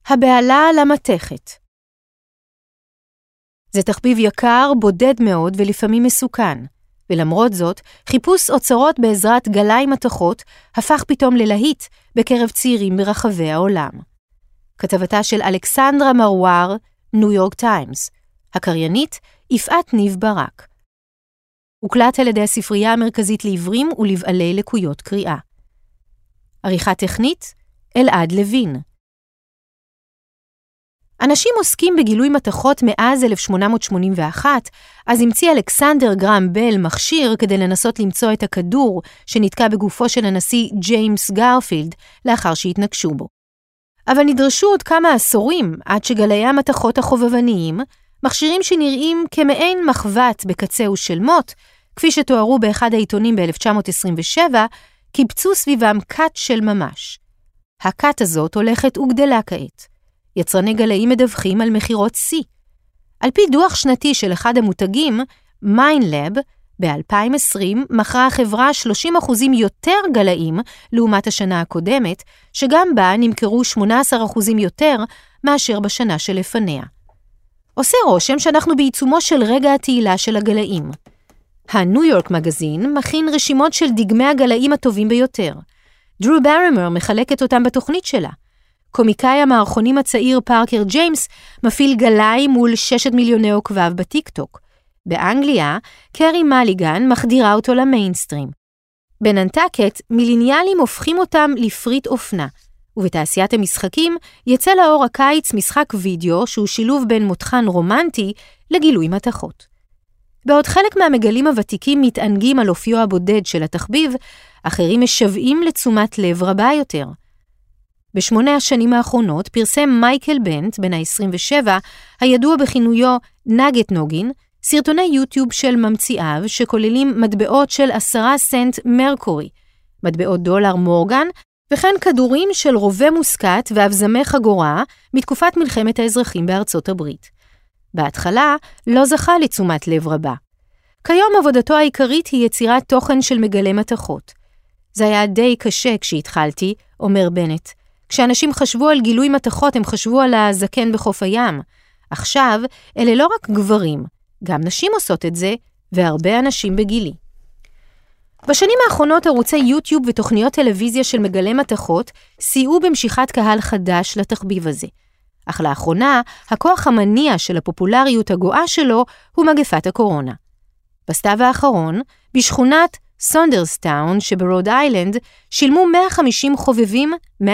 הבעלה על המתכת. זה תחביב יקר, בודד מאוד ולפעמים מסוכן, ולמרות זאת, חיפוש אוצרות בעזרת גלאי מתכות הפך פתאום ללהיט בקרב צעירים ברחבי העולם. כתבתה של אלכסנדרה מרוואר, ניו יורק טיימס, הקריינית יפעת ניב ברק. הוקלט על ידי הספרייה המרכזית לעיוורים ולבעלי לקויות קריאה. עריכה טכנית, אלעד לוין. אנשים עוסקים בגילוי מתכות מאז 1881, אז המציא אלכסנדר גרם בל מכשיר כדי לנסות למצוא את הכדור שנתקע בגופו של הנשיא ג'יימס גרפילד לאחר שהתנגשו בו. אבל נדרשו עוד כמה עשורים עד שגלאי המתכות החובבניים, מכשירים שנראים כמעין מחבת בקצהו של מוט, כפי שתוארו באחד העיתונים ב-1927, קיבצו סביבם קט של ממש. הקט הזאת הולכת וגדלה כעת. יצרני גלאים מדווחים על מחירות C. על פי דוח שנתי של אחד המותגים, מיינלאב, ב-2020 מכרה החברה 30% יותר גלאים לעומת השנה הקודמת, שגם בה נמכרו 18% יותר מאשר בשנה שלפניה. עושה רושם שאנחנו בעיצומו של רגע התהילה של הגלאים. הניו יורק מגזין מכין רשימות של דגמי הגלאים הטובים ביותר. דרו ברימר מחלקת אותם בתוכנית שלה. קומיקאי המערכונים הצעיר פארקר ג'יימס מפעיל גלאי מול 6 מיליוני עוקביו בטיקטוק. באנגליה, קרי מליגן מחדירה אותו למיינסטרים. בננטקט, מיליניאלים הופכים אותם לפריט אופנה, ובתעשיית המשחקים יצא לאור הקיץ משחק וידאו שהוא שילוב בין מותחן רומנטי לגילוי מתכות. בעוד חלק מהמגלים הוותיקים מתענגים על אופיו הבודד של התחביב, אחרים משוועים לתשומת לב רבה יותר. ב8 השנים האחרונות פרסם מייקל בנט, בן ה-27, הידוע בכינויו נגט נוגין, סרטוני יוטיוב של ממציאיו שכוללים מטבעות של 10 סנט מרקורי, מטבעות דולר מורגן, וכן כדורים של רובה מוסקט ואבזמי חגורה מתקופת מלחמת האזרחים בארצות הברית. בהתחלה לא זכה לתשומת לב רבה. כיום עבודתו העיקרית היא יצירת תוכן של מגלי מתכות. זה היה די קשה כשהתחלתי, אומר בנט. כשאנשים חשבו על גילוי מתכות, הם חשבו על הזקן בחוף הים. עכשיו, אלה לא רק גברים, גם נשים עושות את זה, והרבה אנשים בגילי. בשנים האחרונות ערוצי יוטיוב ותוכניות טלוויזיה של מגלי מתכות סייעו במשיכת קהל חדש לתחביב הזה. אך לאחרונה, הכוח המניע של הפופולריות הגואה שלו הוא מגפת הקורונה. בסתיו האחרון, בשכונת סונדרסטאון שברוד איילנד, שילמו 150 חובבים $125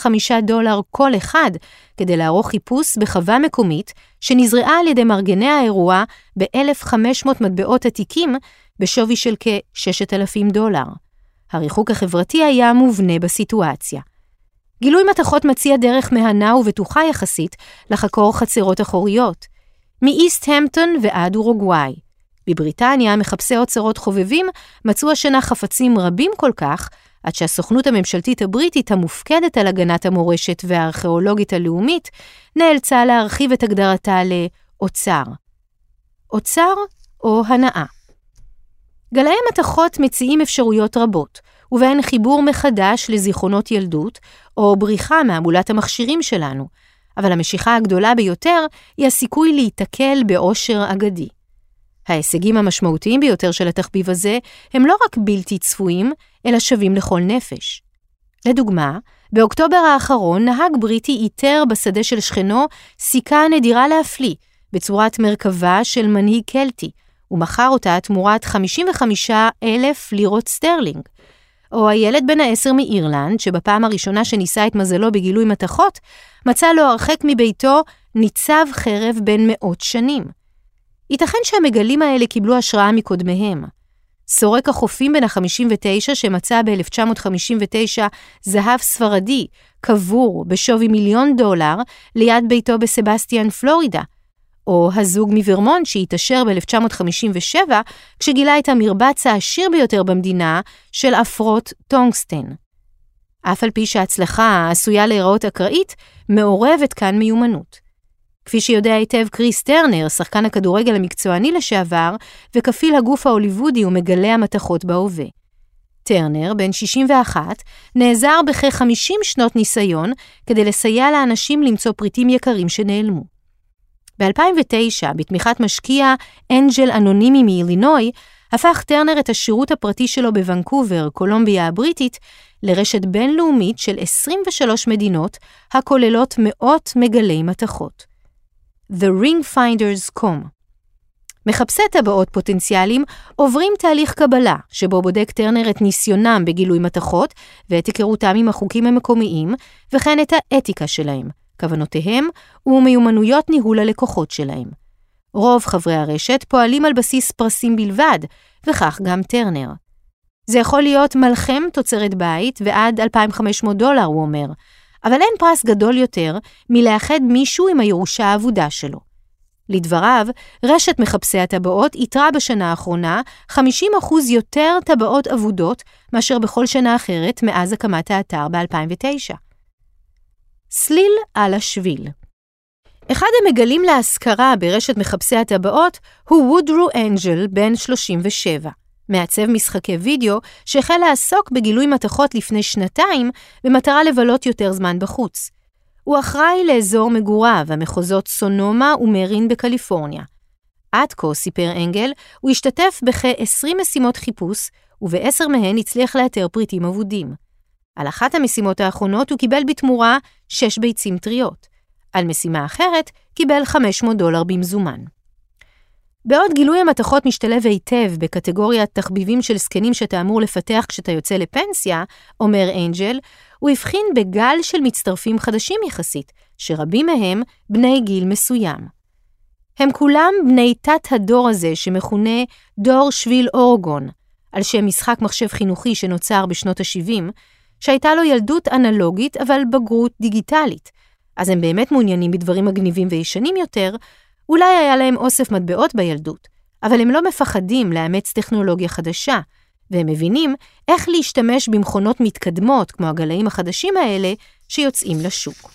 כל אחד כדי לערוך חיפוש בחווה מקומית שנזרעה על ידי מארגני האירוע ב-1,500 מטבעות עתיקים בשווי של כ$6,000. הריחוק החברתי היה מובנה בסיטואציה. גילוי מתכות מציע דרך מהנה ובטוחה יחסית לחקור חצרות אחוריות, מאיסט המפטון ועד אורוגוואי. בבריטניה, מחפשי אוצרות חובבים מצאו השנה חפצים רבים כל כך, עד שהסוכנות הממשלתית הבריטית המופקדת על הגנת המורשת והארכיאולוגית הלאומית, נאלצה להרחיב את הגדרתה לאוצר. אוצר או הנאה. גלאי מתכות מציעים אפשרויות רבות, ובהן חיבור מחדש לזיכרונות ילדות, או בריחה מעמולת המכשירים שלנו, אבל המשיכה הגדולה ביותר היא הסיכוי להתקל באושר אגדי. ההישגים המשמעותיים ביותר של התחביב הזה הם לא רק בלתי צפויים, אלא שווים לכל נפש. לדוגמה, באוקטובר האחרון נהג בריטי איתר בשדה של שכנו סיכה נדירה להפליא, בצורת מרכבה של מנהיג קלטי, ומכר אותה תמורת 55,000 לירות סטרלינג. או הילד בן ה-10 מאירלנד, שבפעם הראשונה שניסה את מזלו בגילוי מתכות, מצא לו הרחק מביתו ניצב חרב בין 100 שנים. ייתכן שהמגלים האלה קיבלו השראה מקודמיהם. סורק החופים בן ה-59 שמצא ב-1959 זהב ספרדי, קבור בשווי $1,000,000 ליד ביתו בסבסטיאן, פלורידה, או הזוג מוורמונט שהתאשר ב-1957 כשגילה את המרבץ העשיר ביותר במדינה של אפרות טונגסטן. אף על פי שההצלחה עשויה להיראות אקראית, מעורבת כאן מיומנות. כפי שיודע היטב קריס טרנר, שחקן הכדורגל המקצועני לשעבר, וכפיל הגוף ההוליוודי ומגלה המתכות בהווה. טרנר, בן 61, נעזר בכ-50 שנות ניסיון כדי לסייע לאנשים למצוא פריטים יקרים שנעלמו. ב-2009, בתמיכת משקיע אנג'ל אנונימי מאילינוי, הפך טרנר את השירות הפרטי שלו בוונקובר, קולומביה הבריטית, לרשת בינלאומית של 23 מדינות, הכוללות מאות מגלי מתכות. TheRingFinders.com. מחפשי טבעות פוטנציאליים עוברים תהליך קבלה, שבו בודק טרנר את ניסיונם בגילוי מתכות ואת היכרותם עם החוקים המקומיים, וכן את האתיקה שלהם, כוונותיהם ומיומנויות ניהול הלקוחות שלהם. רוב חברי הרשת פועלים על בסיס פרסים בלבד, וכך גם טרנר. זה יכול להיות מלחם תוצרת בית ועד $2,500, הוא אומר, אבל אין פרס גדול יותר מלאחד מישהו עם הירושה האבודה שלו. לדבריו, רשת מחפשי הטבעות יתרה בשנה האחרונה 50% יותר טבעות אבודות מאשר בכל שנה אחרת מאז הקמת האתר ב-2009. סליל על השביל. אחד המגלים להשכרה ברשת מחפשי הטבעות הוא וודרו אנג'ל, בן 37, מעצב משחקי וידאו שהחל לעסוק בגילוי מתכות לפני 2 במטרה לבלות יותר זמן בחוץ. הוא אחראי לאזור מגוריו, המחוזות סונומה ומרין בקליפורניה. עד כה, סיפר אנגל, הוא השתתף בכ-20 משימות חיפוש, וב10 מהן הצליח לאתר פריטים אבודים. על אחת המשימות האחרונות הוא קיבל בתמורה 6 ביצים טריות. על משימה אחרת קיבל $500 במזומן. בעוד גילוי המתכות משתלב היטב בקטגוריית תחביבים של סקנים שאתה אמור לפתח כשאתה יוצא לפנסיה, אומר אנג'ל, הוא הבחין בגל של מצטרפים חדשים יחסית, שרבים מהם בני גיל מסוים. הם כולם בני תת הדור הזה שמכונה דור שביל אורגון, על שם משחק מחשב חינוכי שנוצר בשנות ה-70, שהייתה לו ילדות אנלוגית אבל בגרות דיגיטלית. אז הם באמת מעוניינים בדברים מגניבים וישנים יותר, אולי היה להם אוסף מטבעות בילדות, אבל הם לא מפחדים לאמץ טכנולוגיה חדשה, והם מבינים איך להשתמש במכונות מתקדמות כמו הגלאים החדשים האלה שיוצאים לשוק.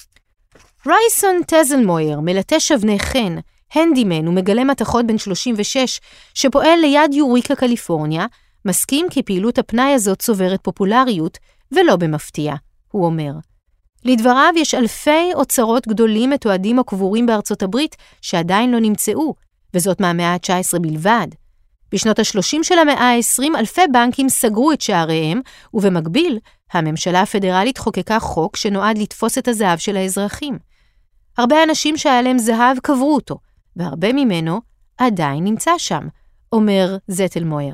רייסון טזלמויר, מלטש אבני חן, הנדימן ומגלה מתכות בן 36, שפועל ליד יוריקה, קליפורניה, מסכים כי פעילות הפנאי הזאת צוברת פופולריות, ולא במפתיע, הוא אומר. לדבריו יש אלפי אוצרות גדולים מתועדים הקבורים בארצות הברית שעדיין לא נמצאו, וזאת מהמאה ה-19 בלבד. בשנות ה-30 של המאה ה-20 אלפי בנקים סגרו את שעריהם, ובמקביל, הממשלה הפדרלית חוקקה חוק שנועד לתפוס את הזהב של האזרחים. הרבה אנשים שהיה להם זהב קברו אותו, והרבה ממנו עדיין נמצא שם, אומר זטלמויר.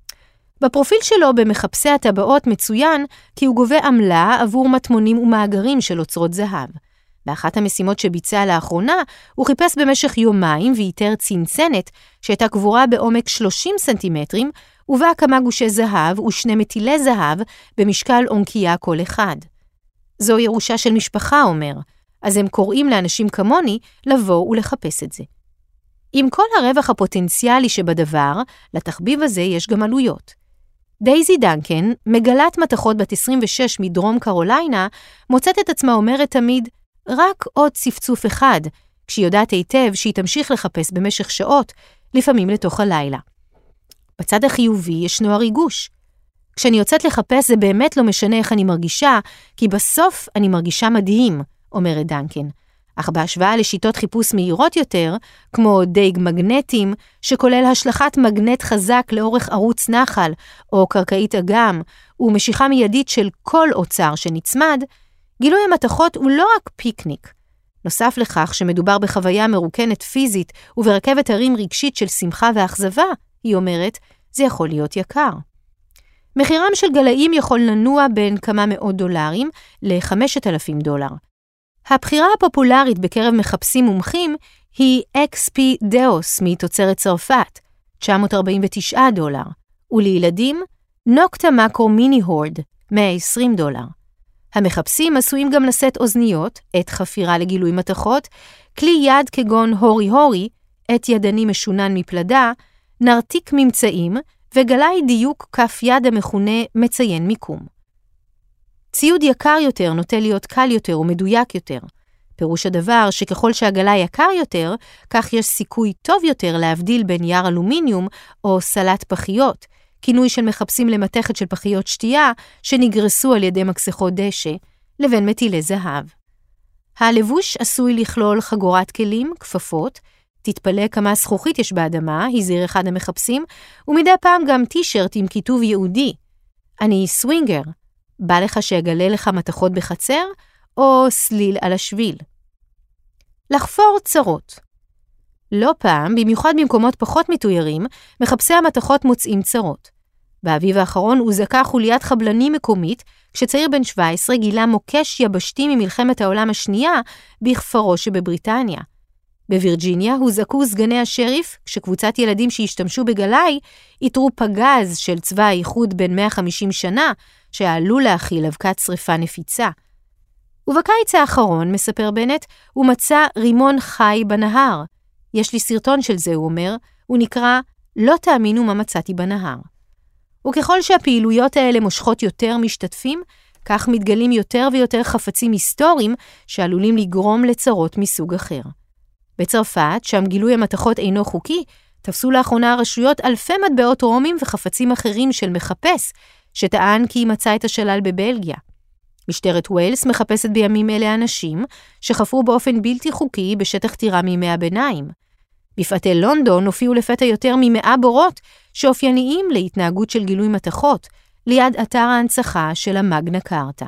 בפרופיל שלו במחפשי הטבעות מצוין כי הוא גובה עמלה עבור מטמונים ומאגרים של אוצרות זהב. באחת המשימות שביצע לאחרונה, הוא חיפש במשך יומיים ואיתר צנצנת שהייתה קבורה בעומק 30 סנטימטרים, ובה כמה גושי זהב ו2 מטילי זהב במשקל אונקייה כל אחד. זו ירושה של משפחה, אומר, אז הם קוראים לאנשים כמוני לבוא ולחפש את זה. עם כל הרווח הפוטנציאלי שבדבר, לתחביב הזה יש גם עלויות. דייזי דנקן, מגלת מתכות בת 26 מדרום קרוליינה, מוצאת את עצמה אומרת תמיד, רק עוד צפצוף אחד, כשהיא יודעת היטב שהיא תמשיך לחפש במשך שעות, לפעמים לתוך הלילה. בצד החיובי ישנו הריגוש. כשאני יוצאת לחפש זה באמת לא משנה איך אני מרגישה, כי בסוף אני מרגישה מדהים, אומרת דנקן. אך בהשוואה לשיטות חיפוש מהירות יותר, כמו דייג מגנטים, שכולל השלכת מגנט חזק לאורך ערוץ נחל או קרקעית אגם, ומשיכה מיידית של כל אוצר שנצמד, גילוי המתכות הוא לא רק פיקניק. נוסף לכך שמדובר בחוויה מרוקנת פיזית וברכבת הרים רגשית של שמחה ואכזבה, היא אומרת, זה יכול להיות יקר. מחירם של גלאים יכול לנוע בין כמה מאות דולרים ל$5,000. הבחירה הפופולרית בקרב מחפשים מומחים היא XP Deos מתוצרת צרפת, $949, ולילדים נוקטה מקרו מיני הורד, $120. המחפשים עשויים גם לשאת אוזניות, עת חפירה לגילוי מתכות, כלי יד כגון הורי הורי, עת ידני משונן מפלדה, נרתיק ממצאים, וגלאי דיוק כף יד המכונה מציין מיקום. ציוד יקר יותר נוטה להיות קל יותר ומדויק יותר. פירוש הדבר שככל שהגלאי יקר יותר, כך יש סיכוי טוב יותר להבדיל בין יר אלומיניום או סלט פחיות, כינוי של מחפשים למתכת של פחיות שתייה שנגרסו על ידי מקסחות דשא, לבין מטילי זהב. הלבוש עשוי לכלול חגורת כלים, כפפות, תתפלא כמה זכוכית יש באדמה, הזהיר אחד המחפשים, ומדי פעם גם טישרט עם כיתוב יהודי. אני סווינגר, בא לך שאגלה לך מתכות בחצר, או סליל על השביל. לחפור צרות. לא פעם, במיוחד במקומות פחות מתוירים, מחפשי המתכות מוצאים צרות. באביב האחרון הוא זכה חוליית חבלני מקומית, כשצעיר בן 17 גילה מוקש יבשתי ממלחמת העולם השנייה בכפרו שבבריטניה. בווירג'יניה הוזעקו סגני השריף, כשקבוצת ילדים שהשתמשו בגלאי, איתרו פגז של צבא האיחוד בין 150 שנה, שעלול להכיל אבקת שריפה נפיצה. ובקיץ האחרון, מספר בנט, הוא מצא רימון חי בנהר. יש לי סרטון של זה, הוא אומר, הוא נקרא לא תאמינו מה מצאתי בנהר. וככל שהפעילויות האלה מושכות יותר משתתפים, כך מתגלים יותר ויותר חפצים היסטוריים שעלולים לגרום לצרות מסוג אחר. בצרפת, שם גילוי המתכות אינו חוקי, תפסו לאחרונה הרשויות אלפי מטבעות רומים וחפצים אחרים של מחפש, שטען כי מצא את השלל בבלגיה. משטרת ווילס מחפשת בימים אלה אנשים שחפרו באופן בלתי חוקי בשטח טירה מימי הביניים. בפאתי לונדון הופיעו לפתע יותר מ100 בורות שאופייניים להתנהגות של גילוי מתכות, ליד אתר ההנצחה של המגנה קארטה.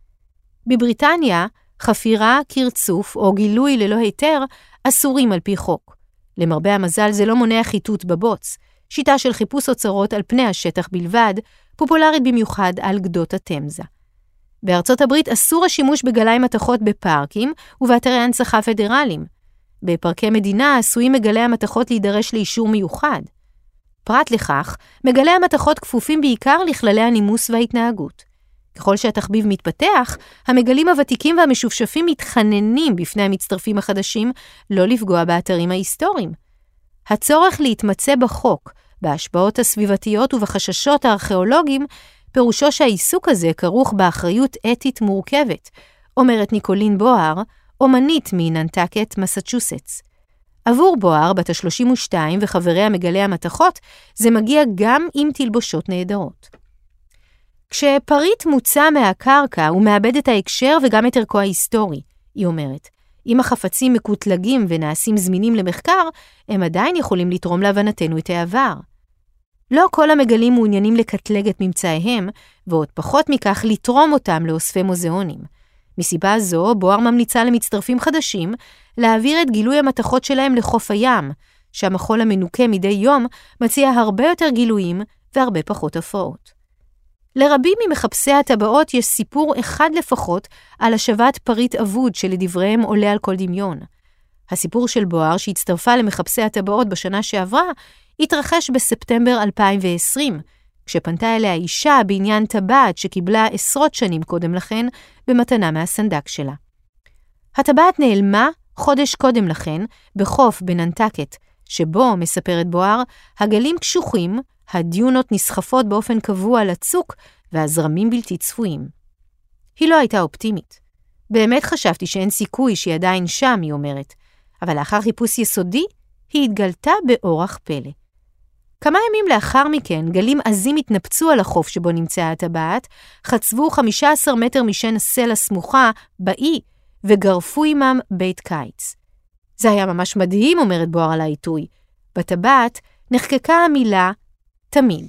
בבריטניה, חפירה, קרצוף או גילוי ללא היתר אסורים על פי חוק. למרבה המזל זה לא מונע חיטוט בבוץ, שיטה של חיפוש אוצרות על פני השטח בלבד, פופולרית במיוחד על גדות התמזה. בארצות הברית אסור השימוש בגלאי מתכות בפארקים ובאתרי הנצחה פדרליים. בפארקי מדינה עשויים מגלי המתכות להידרש לאישור מיוחד. פרט לכך, מגלי המתכות כפופים בעיקר לכללי הנימוס וההתנהגות. ככל שהתחביב מתפתח, המגלים הוותיקים והמשופשפים מתחננים בפני המצטרפים החדשים לא לפגוע באתרים ההיסטוריים. הצורך להתמצא בחוק, בהשפעות הסביבתיות ובחששות הארכיאולוגיים, פירושו שהעיסוק הזה כרוך באחריות אתית מורכבת, אומרת ניקולין בוהר, אומנית מננטקט, מסצ'וסטס. עבור בוהר, בת ה-32 וחבריה מגלי המתכות, זה מגיע גם עם תלבושות נהדרות. כשפריט מוצא מהקרקע, הוא מאבד את ההקשר וגם את ערכו ההיסטורי, היא אומרת. אם החפצים מקוטלגים ונעשים זמינים למחקר, הם עדיין יכולים לתרום להבנתנו את העבר. לא כל המגלים מעוניינים לקטלג את ממצאיהם, ועוד פחות מכך לתרום אותם לאוספי מוזיאונים. מסיבה זו, בוהר ממליצה למצטרפים חדשים להעביר את גילוי המתכות שלהם לחוף הים, שהמחול המנוקה מדי יום מציע הרבה יותר גילויים והרבה פחות הפרעות. לרבים ממחפשי הטבעות יש סיפור אחד לפחות על השבת פריט אבוד שלדבריהם עולה על כל דמיון. הסיפור של בוהר שהצטרפה למחפשי הטבעות בשנה שעברה, התרחש בספטמבר 2020, כשפנתה אליה אישה בעניין טבעת שקיבלה עשרות שנים קודם לכן במתנה מהסנדק שלה. הטבעת נעלמה חודש קודם לכן בחוף בננטקט, שבו, מספרת בוהר, הגלים קשוחים, הדיונות נסחפות באופן קבוע לצוק והזרמים בלתי צפויים. היא לא הייתה אופטימית. באמת חשבתי שאין סיכוי שהיא עדיין שם, היא אומרת, אבל לאחר חיפוש יסודי, היא התגלתה באורח פלא. כמה ימים לאחר מכן, גלים עזים התנפצו על החוף שבו נמצאה הטבעת, חצבו 15 מטר משן הסלע סמוכה באי, וגרפו עמם בית קיץ. זה היה ממש מדהים, אומרת בוהר על העיתוי. בטבעת נחקקה המילה תמיד.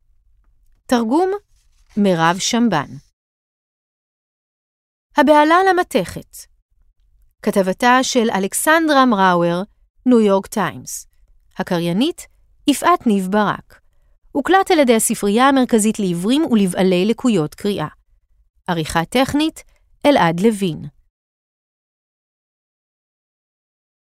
תרגום מירב שמבן. הבעלה למתכת. כתבתה של אלכסנדרה מראואר, ניו יורק טיימס. הקריינית, יפעת ניב ברק. הוקלט על ידי הספרייה המרכזית לעיוורים ולבעלי לקויות קריאה. עריכה טכנית, אלעד לוין.